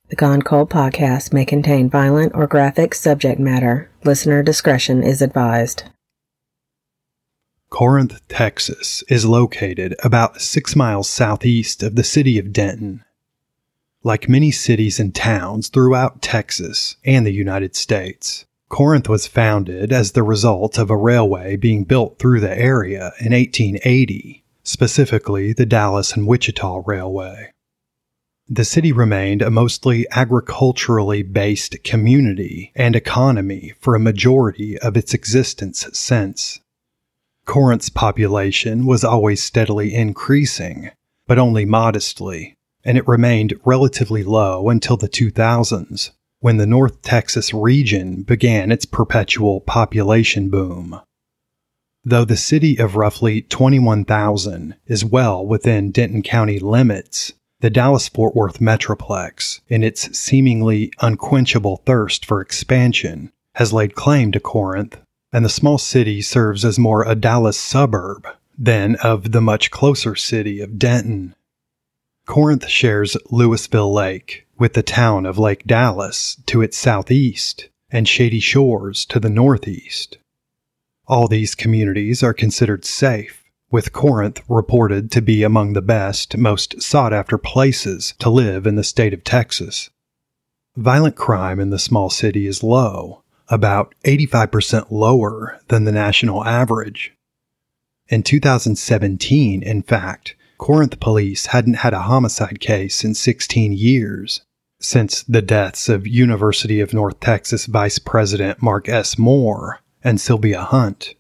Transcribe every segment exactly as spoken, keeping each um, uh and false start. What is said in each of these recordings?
The Gone Cold podcast may contain violent or graphic subject matter. Listener discretion is advised. Corinth, Texas is located about six miles southeast of the city of Denton. Like many cities and towns throughout Texas and the United States, Corinth was founded as the result of a railway being built through the area in eighteen eighty, specifically the Dallas and Wichita Railway. The city remained a mostly agriculturally based community and economy for a majority of its existence since. Corinth's population was always steadily increasing, but only modestly, and it remained relatively low until the two thousands, when the North Texas region began its perpetual population boom. Though the city of roughly twenty-one thousand is well within Denton County limits, the Dallas-Fort Worth Metroplex, in its seemingly unquenchable thirst for expansion, has laid claim to Corinth, and the small city serves as more a Dallas suburb than of the much closer city of Denton. Corinth shares Louisville Lake with the town of Lake Dallas to its southeast and Shady Shores to the northeast. All these communities are considered safe, with Corinth reported to be among the best, most sought-after places to live in the state of Texas. Violent crime in the small city is low, about eighty-five percent lower than the national average. In two thousand seventeen, in fact, Corinth police hadn't had a homicide case in sixteen years, since the deaths of University of North Texas Vice President Mark S. Moore and Sylvia Hunt.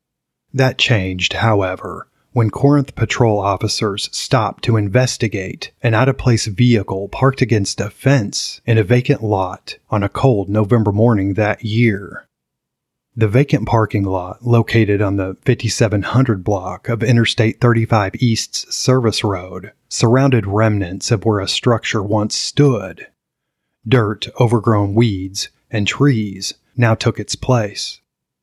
That changed, however, when Corinth patrol officers stopped to investigate an out-of-place vehicle parked against a fence in a vacant lot on a cold November morning that year. The vacant parking lot, located on the fifty-seven hundred block of Interstate thirty-five East's Service Road, surrounded remnants of where a structure once stood. Dirt, overgrown weeds, and trees now took its place.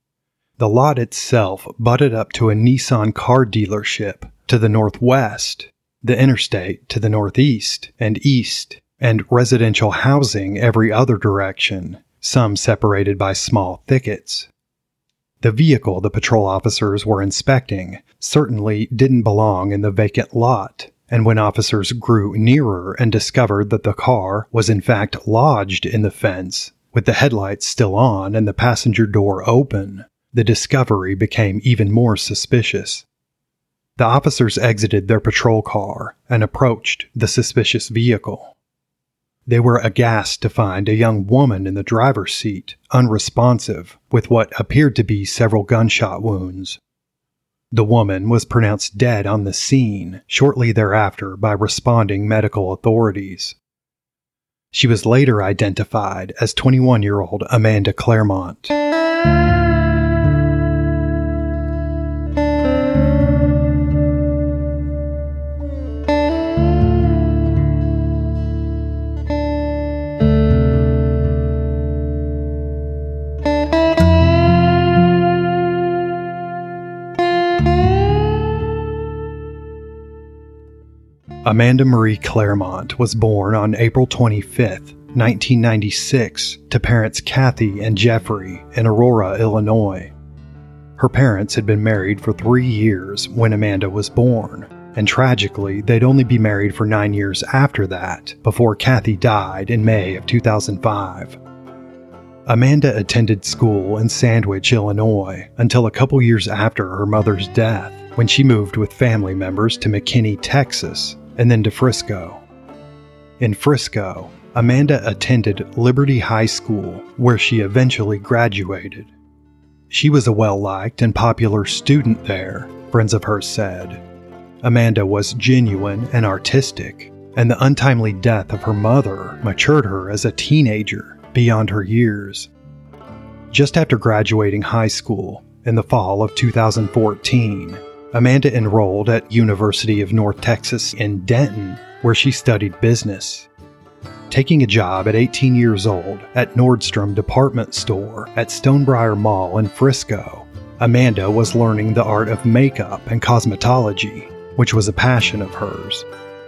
The lot itself butted up to a Nissan car dealership to the northwest, the interstate to the northeast and east, and residential housing every other direction, some separated by small thickets. The vehicle the patrol officers were inspecting certainly didn't belong in the vacant lot, and when officers grew nearer and discovered that the car was in fact lodged in the fence, with the headlights still on and the passenger door open, the discovery became even more suspicious. The officers exited their patrol car and approached the suspicious vehicle. They were aghast to find a young woman in the driver's seat, unresponsive, with what appeared to be several gunshot wounds. The woman was pronounced dead on the scene shortly thereafter by responding medical authorities. She was later identified as twenty-one-year-old Amanda Claremont. Amanda Marie Claremont was born on April twenty-fifth, nineteen ninety-six, to parents Kathy and Jeffrey in Aurora, Illinois. Her parents had been married for three years when Amanda was born, and tragically, they'd only be married for nine years after that, before Kathy died in May of two thousand five. Amanda attended school in Sandwich, Illinois, until a couple years after her mother's death, when she moved with family members to McKinney, Texas, and then to Frisco. In Frisco, Amanda attended Liberty High School, where she eventually graduated. She was a well-liked and popular student there, friends of hers said. Amanda was genuine and artistic, and the untimely death of her mother matured her as a teenager beyond her years. Just after graduating high school, in the fall of two thousand fourteen, Amanda enrolled at University of North Texas in Denton, where she studied business. Taking a job at eighteen years old at Nordstrom department store at Stonebriar Mall in Frisco, Amanda was learning the art of makeup and cosmetology, which was a passion of hers.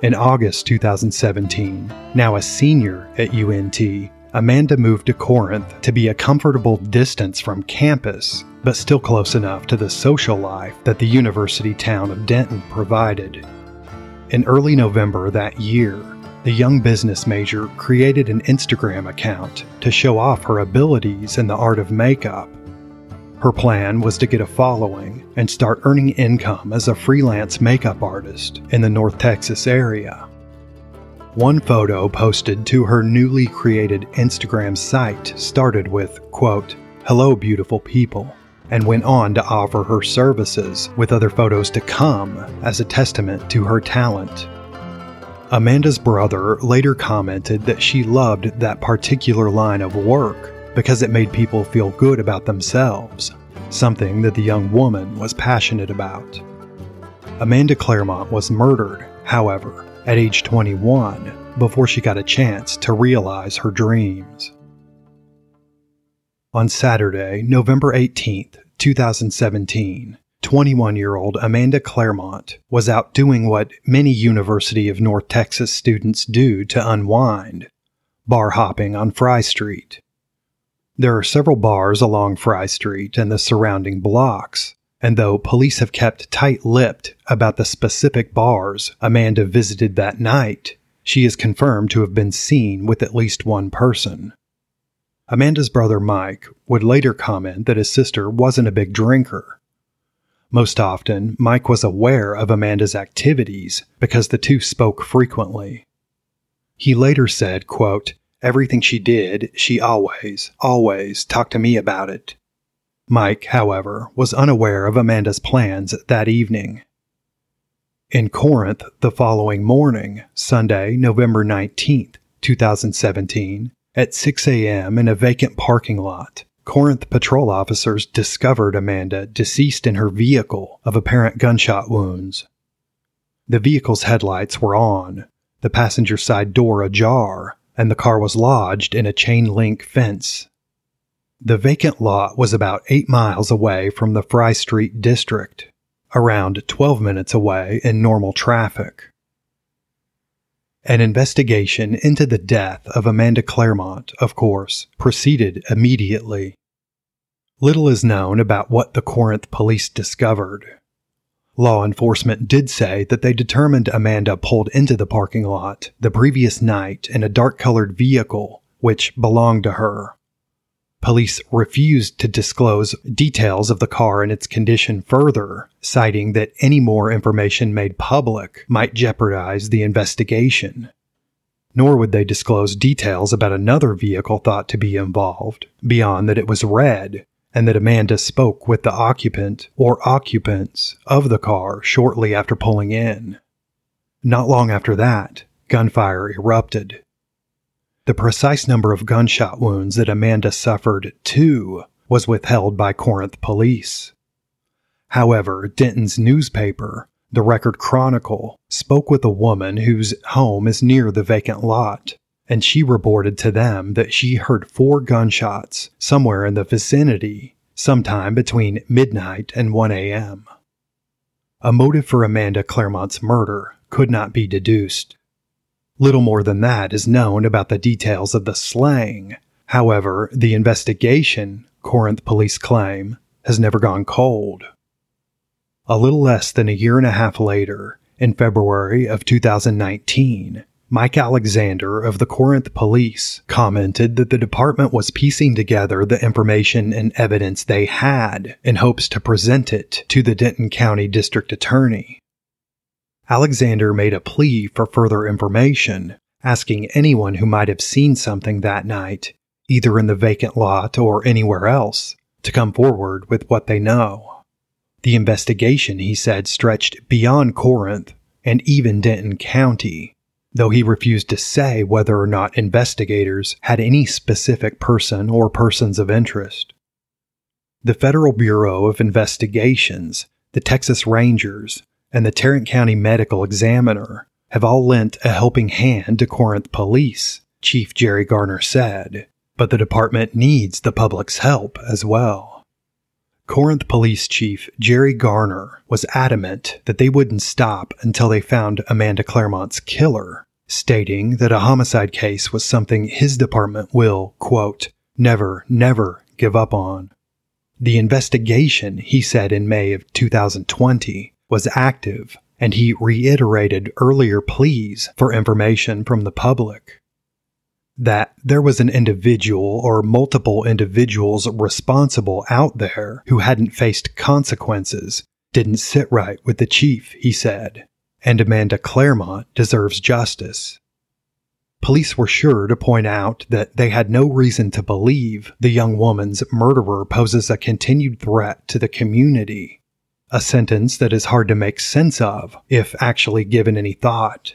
In August two thousand seventeen, now a senior at U N T, Amanda moved to Corinth to be a comfortable distance from campus, but still close enough to the social life that the university town of Denton provided. In early November that year, the young business major created an Instagram account to show off her abilities in the art of makeup. Her plan was to get a following and start earning income as a freelance makeup artist in the North Texas area. One photo posted to her newly created Instagram site started with, quote, "Hello beautiful people," and went on to offer her services with other photos to come as a testament to her talent. Amanda's brother later commented that she loved that particular line of work because it made people feel good about themselves, something that the young woman was passionate about. Amanda Claremont was murdered, however, at age twenty-one, before she got a chance to realize her dreams. On Saturday, November eighteenth, two thousand seventeen, twenty-one-year-old Amanda Claremont was out doing what many University of North Texas students do to unwind, bar hopping on Fry Street. There are several bars along Fry Street and the surrounding blocks, and though police have kept tight-lipped about the specific bars Amanda visited that night, she is confirmed to have been seen with at least one person. Amanda's brother Mike would later comment that his sister wasn't a big drinker. Most often, Mike was aware of Amanda's activities because the two spoke frequently. He later said, quote, "Everything she did, she always, always talked to me about it." Mike, however, was unaware of Amanda's plans that evening. In Corinth the following morning, Sunday, November nineteenth, two thousand seventeen, at six a.m. in a vacant parking lot, Corinth patrol officers discovered Amanda deceased in her vehicle of apparent gunshot wounds. The vehicle's headlights were on, the passenger side door ajar, and the car was lodged in a chain-link fence. The vacant lot was about eight miles away from the Fry Street district, around twelve minutes away in normal traffic. An investigation into the death of Amanda Claremont, of course, proceeded immediately. Little is known about what the Corinth police discovered. Law enforcement did say that they determined Amanda pulled into the parking lot the previous night in a dark-colored vehicle which belonged to her. Police refused to disclose details of the car and its condition further, citing that any more information made public might jeopardize the investigation. Nor would they disclose details about another vehicle thought to be involved, beyond that it was red, and that Amanda spoke with the occupant or occupants of the car shortly after pulling in. Not long after that, gunfire erupted. The precise number of gunshot wounds that Amanda suffered, too, was withheld by Corinth police. However, Denton's newspaper, the Record Chronicle, spoke with a woman whose home is near the vacant lot, and she reported to them that she heard four gunshots somewhere in the vicinity, sometime between midnight and one a.m. A motive for Amanda Claremont's murder could not be deduced. Little more than that is known about the details of the slaying. However, the investigation, Corinth police claim, has never gone cold. A little less than a year and a half later, in February of two thousand nineteen, Mike Alexander of the Corinth Police commented that the department was piecing together the information and evidence they had in hopes to present it to the Denton County District Attorney. Alexander made a plea for further information, asking anyone who might have seen something that night, either in the vacant lot or anywhere else, to come forward with what they know. The investigation, he said, stretched beyond Corinth and even Denton County, though he refused to say whether or not investigators had any specific person or persons of interest. The Federal Bureau of Investigations, the Texas Rangers, and the Tarrant County Medical Examiner have all lent a helping hand to Corinth Police, Chief Jerry Garner said, but the department needs the public's help as well. Corinth Police Chief Jerry Garner was adamant that they wouldn't stop until they found Amanda Claremont's killer, stating that a homicide case was something his department will, quote, never, never give up on. The investigation, he said in May of two thousand twenty, was active, and he reiterated earlier pleas for information from the public. That there was an individual or multiple individuals responsible out there who hadn't faced consequences didn't sit right with the chief, he said, and Amanda Claremont deserves justice. Police were sure to point out that they had no reason to believe the young woman's murderer poses a continued threat to the community, a sentence that is hard to make sense of if actually given any thought.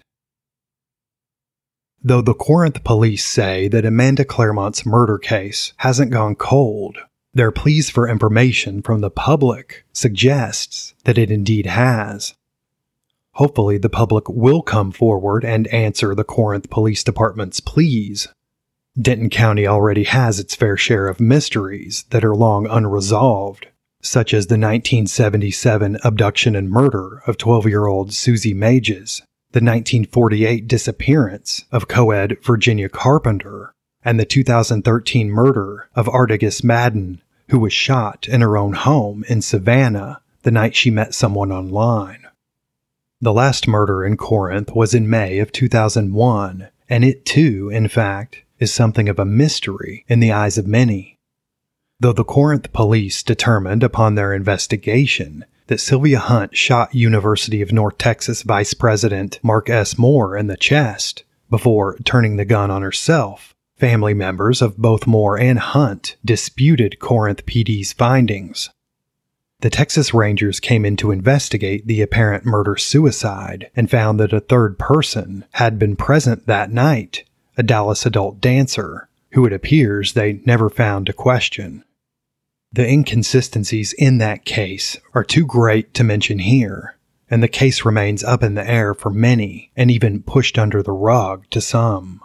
Though the Corinth police say that Amanda Claremont's murder case hasn't gone cold, their pleas for information from the public suggests that it indeed has. Hopefully the public will come forward and answer the Corinth Police Department's pleas. Denton County already has its fair share of mysteries that are long unresolved, such as the nineteen seventy-seven abduction and murder of twelve-year-old Susie Mages, the nineteen forty-eight disappearance of co-ed Virginia Carpenter, and the two thousand thirteen murder of Artegus Madden, who was shot in her own home in Savannah the night she met someone online. The last murder in Corinth was in May of two thousand one, and it too, in fact, is something of a mystery in the eyes of many. Though the Corinth police determined upon their investigation that Sylvia Hunt shot University of North Texas Vice President Mark S. Moore in the chest before turning the gun on herself, family members of both Moore and Hunt disputed Corinth P D's findings. The Texas Rangers came in to investigate the apparent murder-suicide and found that a third person had been present that night, a Dallas adult dancer, who it appears they never found to question. The inconsistencies in that case are too great to mention here, and the case remains up in the air for many and even pushed under the rug to some.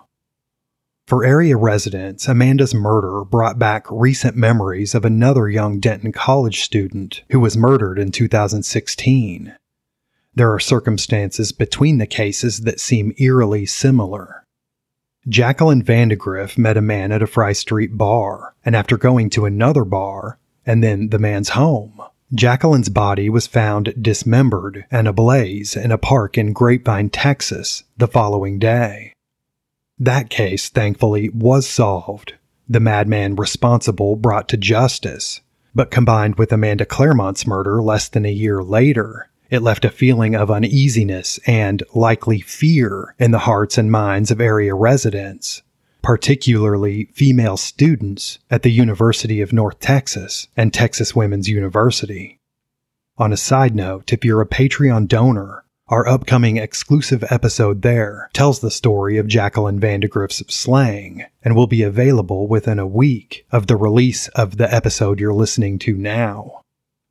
For area residents, Amanda's murder brought back recent memories of another young Denton College student who was murdered in two thousand sixteen. There are circumstances between the cases that seem eerily similar. Jacqueline Vandegrift met a man at a Fry Street bar, and after going to another bar, and then the man's home, Jacqueline's body was found dismembered and ablaze in a park in Grapevine, Texas, the following day. That case, thankfully, was solved, the madman responsible brought to justice, but combined with Amanda Claremont's murder less than a year later, it left a feeling of uneasiness and, likely, fear in the hearts and minds of area residents, particularly female students at the University of North Texas and Texas Women's University. On a side note, if you're a Patreon donor, our upcoming exclusive episode there tells the story of Jacqueline Vandegrift's slaying and will be available within a week of the release of the episode you're listening to now.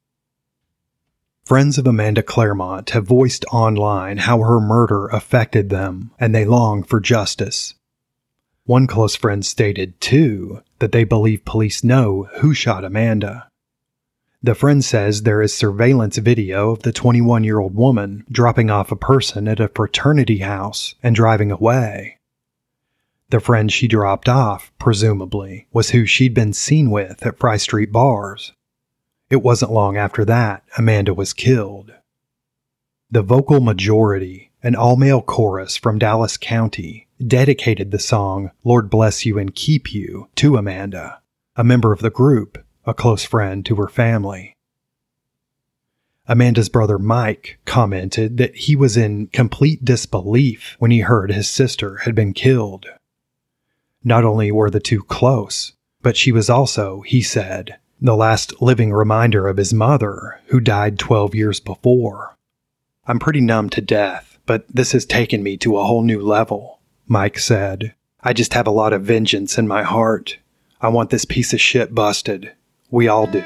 Friends of Amanda Claremont have voiced online how her murder affected them, and they long for justice. One close friend stated, too, that they believe police know who shot Amanda. The friend says there is surveillance video of the twenty-one-year-old woman dropping off a person at a fraternity house and driving away. The friend she dropped off, presumably, was who she'd been seen with at Fry Street bars. It wasn't long after that Amanda was killed. The Vocal Majority, an all-male chorus from Dallas County, dedicated the song Lord Bless You and Keep You to Amanda, a member of the group, a close friend to her family. Amanda's brother Mike commented that he was in complete disbelief when he heard his sister had been killed. Not only were the two close, but she was also, he said, the last living reminder of his mother, who died twelve years before. I'm pretty numb to death, but this has taken me to a whole new level, Mike said. I just have a lot of vengeance in my heart. I want this piece of shit busted. We all do.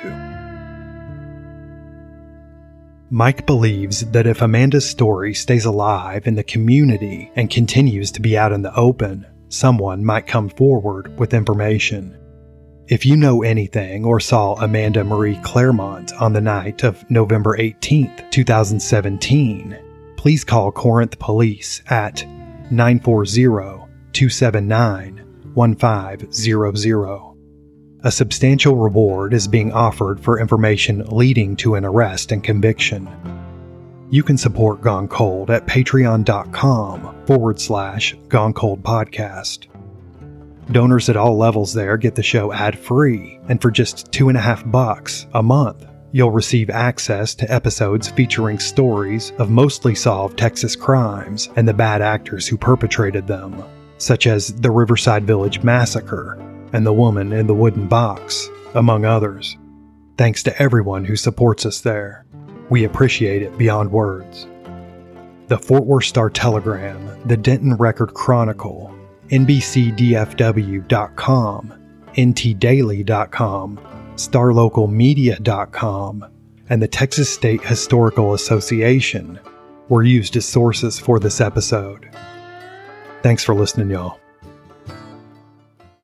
Mike believes that if Amanda's story stays alive in the community and continues to be out in the open, someone might come forward with information. If you know anything or saw Amanda Marie Claremont on the night of November eighteenth, twenty seventeen, please call Corinth Police at nine four zero, two seven nine, one five zero zero. A substantial reward is being offered for information leading to an arrest and conviction. You can support Gone Cold at patreon.com forward slash Gone Cold Podcast. Donors at all levels there get the show ad-free, and for just two and a half bucks a month, you'll receive access to episodes featuring stories of mostly solved Texas crimes and the bad actors who perpetrated them, such as the Riverside Village Massacre and the woman in the wooden box, among others. Thanks to everyone who supports us there. We appreciate it beyond words. The Fort Worth Star-Telegram, the Denton Record Chronicle, N B C D F W dot com, N T Daily dot com, Star Local Media dot com, and the Texas State Historical Association were used as sources for this episode. Thanks for listening, y'all.